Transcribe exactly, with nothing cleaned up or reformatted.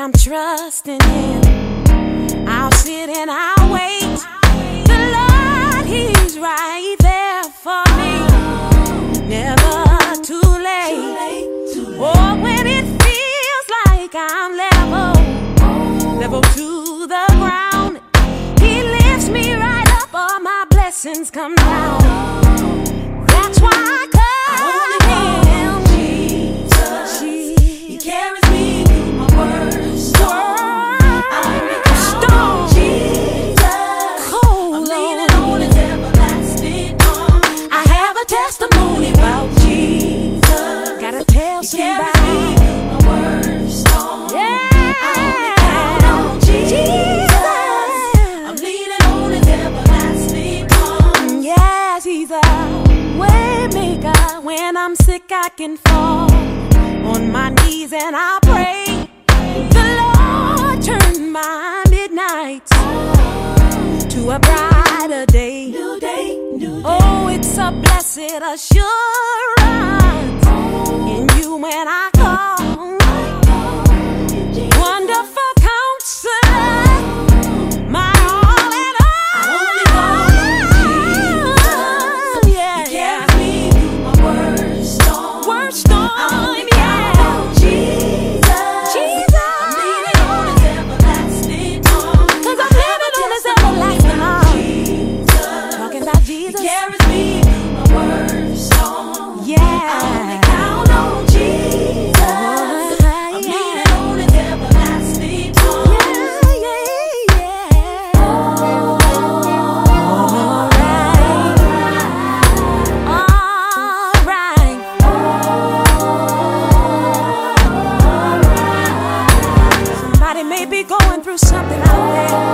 I'm trusting Him. I'll sit and I'll wait. The Lord, He's right there for me. Never too late. Oh, when it feels like I'm level, level to the ground, He lifts me right up. All my blessings come down. That's why I come. Testimony about Jesus. Gotta tell somebody. My words on. Yeah. I count on Jesus. I'm leaning on His everlasting arms. Yes, He's a way maker. When I'm sick, I can fall on my knees and I pray. The Lord turned my midnights to a brighter day. New day, new day. Oh, it's a blessed assurance in You when I call. Wonderful Counselor, my all in all. Yeah, yeah. He carries me through my word storm. Word storm, yeah. Jesus, Jesus. I'm leaning on His everlasting arms. 'Cause I'm living on His everlasting arms. Talking about Jesus. He carries me through my word storm. Yeah. I only count on Jesus. I'm leaning on His everlasting arms. Yeah, yeah, yeah. All right. All right. Somebody may be going through something out there.